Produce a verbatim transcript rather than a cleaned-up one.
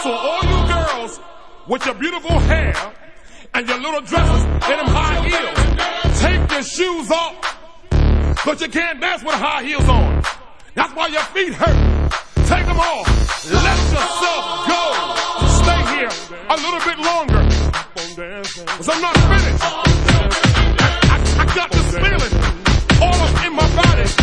So all you girls with your beautiful hair and your little dresses and them high heels, take your shoes off, but you can't dance with high heels on. That's why your feet hurt. Take them off. Let yourself go. Stay here a little bit longer. Because I'm not finished. I, I got this feeling all up in my body.